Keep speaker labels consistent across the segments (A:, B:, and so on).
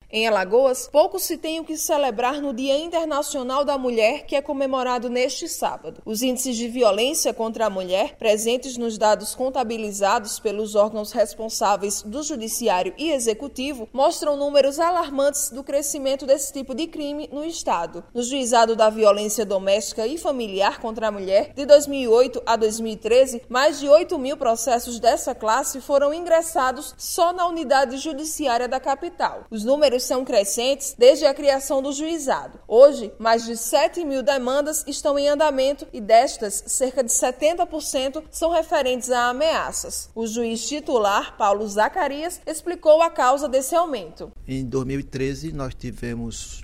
A: Em Alagoas, pouco se tem o que celebrar no Dia Internacional da Mulher, que é comemorado neste sábado. Os índices de violência contra a mulher, presentes nos dados contabilizados pelos órgãos responsáveis do Judiciário e Executivo, mostram números alarmantes do crescimento desse tipo de crime no Estado. No Juizado da Violência Doméstica e Familiar contra a Mulher, de 2008 a 2013, mais de 8.000 processos dessa classe foram ingressados só na unidade judiciária da capital. Os números são crescentes desde a criação do juizado. Hoje, mais de 7.000 demandas estão em andamento e destas, cerca de 70% são referentes a ameaças. O juiz titular, Paulo Zacarias, explicou a causa desse aumento.
B: Em 2013, nós tivemos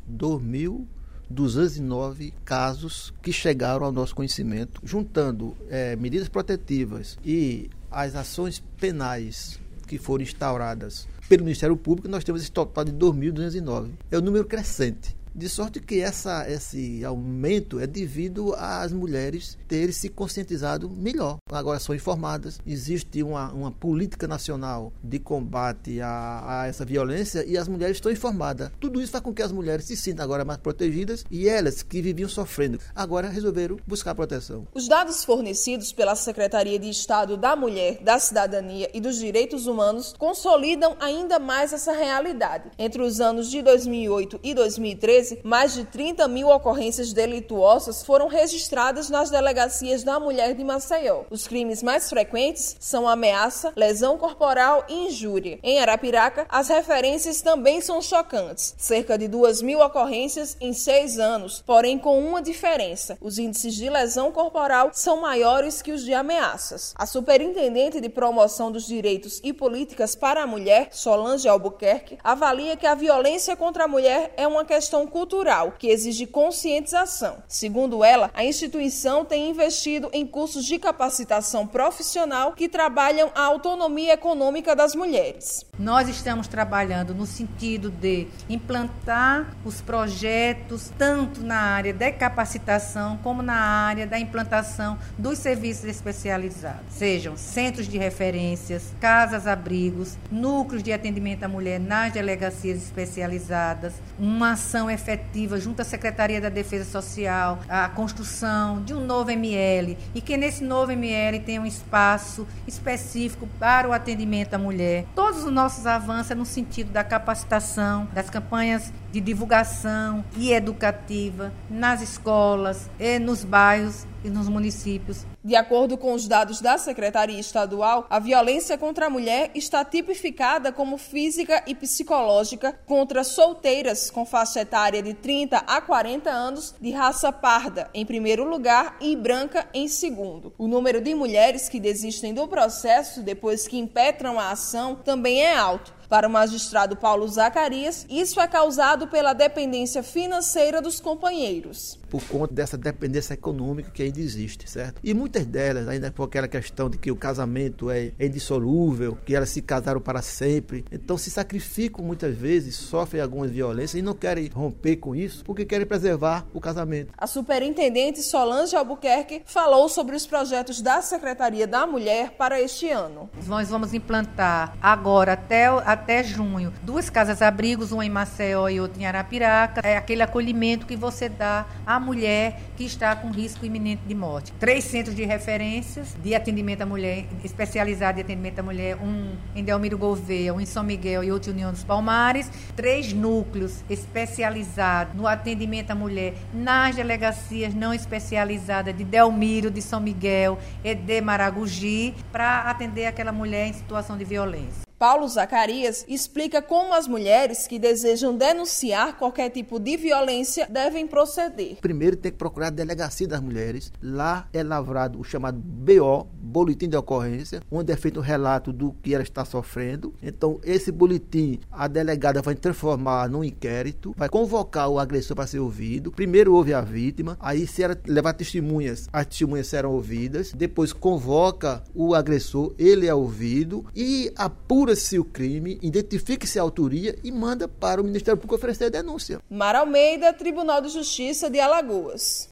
B: 2.209 casos que chegaram ao nosso conhecimento, juntando medidas protetivas e as ações penais que foram instauradas pelo Ministério Público. Nós temos esse total de 2.209. É um número crescente. De sorte que esse aumento é devido às mulheres terem se conscientizado melhor. Agora são informadas, existe uma política nacional de combate a essa violência e as mulheres estão informadas. Tudo isso faz com que as mulheres se sintam agora mais protegidas e elas que viviam sofrendo, agora resolveram buscar proteção.
A: Os dados fornecidos pela Secretaria de Estado da Mulher, da Cidadania e dos Direitos Humanos consolidam ainda mais essa realidade. Entre os anos de 2008 e 2013, mais de 30.000 ocorrências delituosas foram registradas nas delegacias da mulher de Maceió. Os crimes mais frequentes são ameaça, lesão corporal e injúria. Em Arapiraca, as referências também são chocantes. Cerca de 2.000 ocorrências em 6 anos, porém com uma diferença. Os índices de lesão corporal são maiores que os de ameaças. A superintendente de promoção dos direitos e políticas para a mulher, Solange Albuquerque, avalia que a violência contra a mulher é uma questão cultural, que exige conscientização. Segundo ela, a instituição tem investido em cursos de capacitação profissional que trabalham a autonomia econômica das mulheres.
C: Nós estamos trabalhando no sentido de implantar os projetos tanto na área da capacitação como na área da implantação dos serviços especializados, sejam centros de referências, casas-abrigos, núcleos de atendimento à mulher nas delegacias especializadas, uma ação efetiva junto à Secretaria da Defesa Social, a construção de um novo ML e que nesse novo ML tenha um espaço específico para o atendimento à mulher. Todos os nossos avanços no sentido da capacitação, das campanhas de divulgação e educativa nas escolas, e nos bairros e nos municípios.
A: De acordo com os dados da Secretaria Estadual, a violência contra a mulher está tipificada como física e psicológica contra solteiras com faixa etária de 30 a 40 anos de raça parda, em primeiro lugar, e branca em segundo. O número de mulheres que desistem do processo depois que impetram a ação também é alto. Para o magistrado Paulo Zacarias, isso é causado pela dependência financeira dos companheiros.
B: Por conta dessa dependência econômica que ainda existe, certo? E muitas delas, ainda por aquela questão de que o casamento é indissolúvel, que elas se casaram para sempre, então se sacrificam muitas vezes, sofrem algumas violências e não querem romper com isso porque querem preservar o casamento.
A: A superintendente Solange Albuquerque falou sobre os projetos da Secretaria da Mulher para este ano.
C: Nós vamos implantar agora até junho 2 casas-abrigos, uma em Maceió e outra em Arapiraca. É aquele acolhimento que você dá à mulher que está com risco iminente de morte. 3 centros de referências de atendimento à mulher, especializado em atendimento à mulher, um em Delmiro Gouveia, um em São Miguel e outro em União dos Palmares. 3 núcleos especializados no atendimento à mulher nas delegacias não especializadas de Delmiro, de São Miguel e de Maragogi, para atender aquela mulher em situação de violência.
A: Paulo Zacarias explica como as mulheres que desejam denunciar qualquer tipo de violência devem proceder.
B: Primeiro tem que procurar a delegacia das mulheres. Lá é lavrado o chamado BO, Boletim de Ocorrência, onde é feito um relato do que ela está sofrendo. Então esse boletim a delegada vai transformar num inquérito, vai convocar o agressor para ser ouvido. Primeiro ouve a vítima, aí se ela levar testemunhas, as testemunhas serão ouvidas. Depois convoca o agressor, ele é ouvido e apura se o crime, identifique-se a autoria e manda para o Ministério Público oferecer a denúncia.
A: Mara Almeida, Tribunal de Justiça de Alagoas.